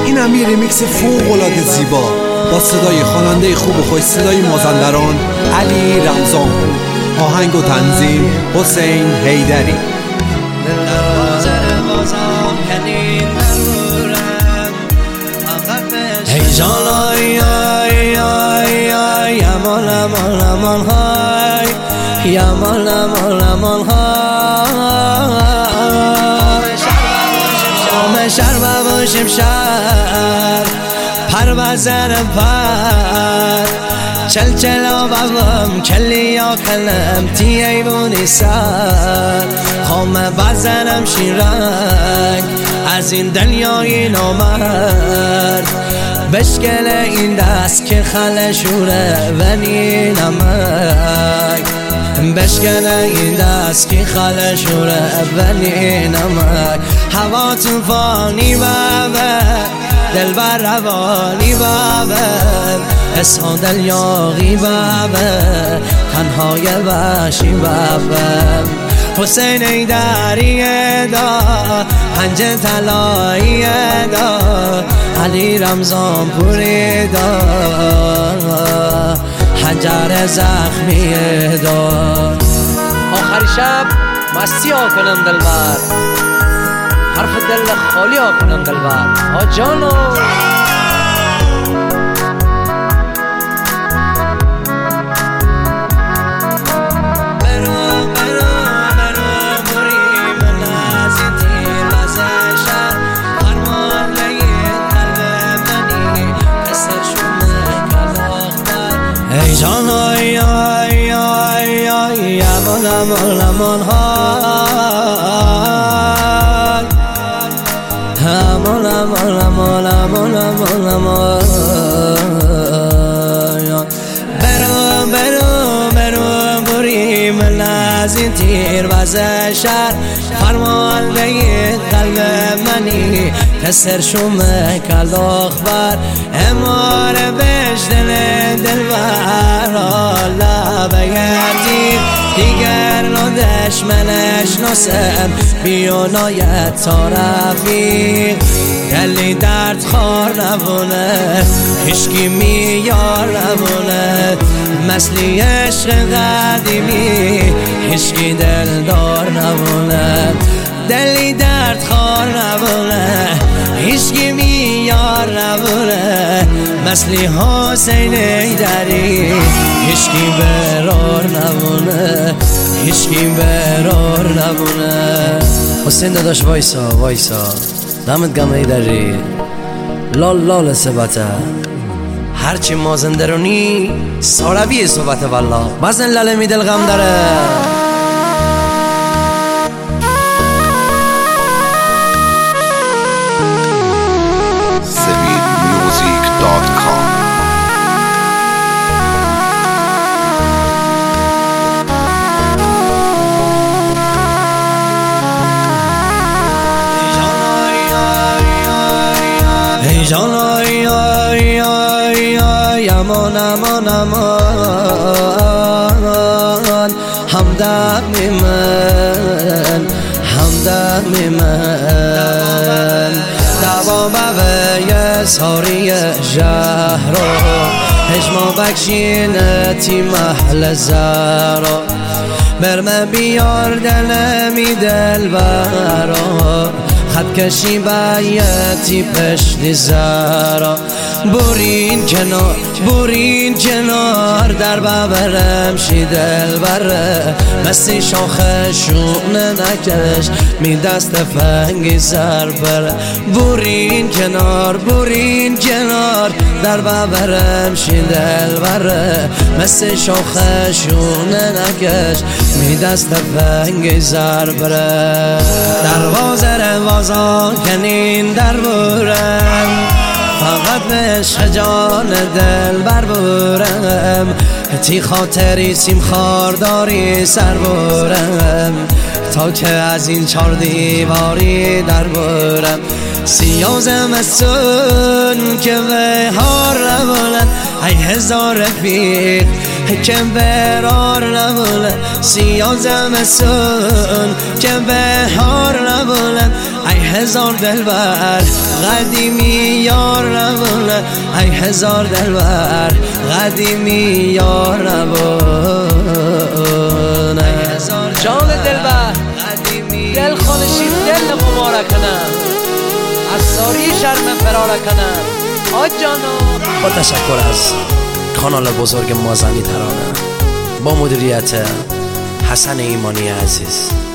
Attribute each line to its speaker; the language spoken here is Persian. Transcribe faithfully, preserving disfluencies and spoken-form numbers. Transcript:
Speaker 1: این هم یه ریمیکس فوق‌العاده زیبا با صدای خواننده خوب و خوش صدای مازندران علی رمضان. آهنگ و تنظیم حسین حیدری.
Speaker 2: ای جان آی آی آی آی امان امان امان های امان امان امان های شام شهر و شمشر پر بزر پر چل چلا بابم کلیا کلم تی ایوونی سر خام بزنم شیرنگ از این دنیای نامرد بشکل این دست که خلشوره ونی نمک بشکل این دست که خلشوره ونی نمک هوا توفانی بابه دل بر روانی بابه اسم دل یاغی بابه تنهای باشی بابه حسین حیدری دا پنج طلایی دا علی رمضان پوری دا حنجر زخمی دا
Speaker 3: آخر شب مستی ها کنم دلبر حرف دل خالی ها کنم دلبر آ جانو
Speaker 2: ای جان آی آی آی آی امان امان امان های امان امان امان امان امان امان برو برو برو بریم از این تیر وز شهر فرمان بگید قلب منی کسر شومه کلاخ بر امار بشتن دل بر آلا بگردیم دیگر ندش منش ناسم بیانایت تا رفیق دلی درد خار نبونه هشکی میار نبونه مثلی عشق قدیمی هشکی دلدار نبونه دلی درد خار نبونه هشکی میار نبونه مثلی حسین حیدری هشکی برار نبونه هشکی برار نبونه حسین داداش وایسا وایسا دمت گم حیدری لال لال سبته هرچی مازندرانی سالبی صحبت والله بزن لاله می دل غم داره ای جان آی آی آی آی امان امان امان همدم من همدم من دوام به ساری جهرو هجما بکشینتی محل زارو برم بیار دلمی دل برا خط کشی بایتی پشت زارا برین کنار برین کنار در ببرم شی دل بره مسی شاخه شونه نکش می دست فنگی سر بره برین کنار برین کنار در ببرم شی دل بره مسی شاخه شونه نکش می دست فنگی سر بره دروازه روازا کنین در برم فقط به عشق جان دل بر برم تی خاطری سیم خارداری سر برم تا که از این چار دیواری در برم سیاه زمستون که بهار نبولن ای هزار رفیق که برار نبولن سیاه زمستون که بهار نبولن ای هزار دلبر قدیمی یار نبونه، ای هزار دلبر قدیمی یار نبونه.
Speaker 3: جان دلبر دل خانشی دل مبارک کنم، از ساری شرم فرار کنم. آج جانو
Speaker 4: با تشکر از کانال بزرگ مازنی ترانه با مدیریت حسن ایمانی عزیز.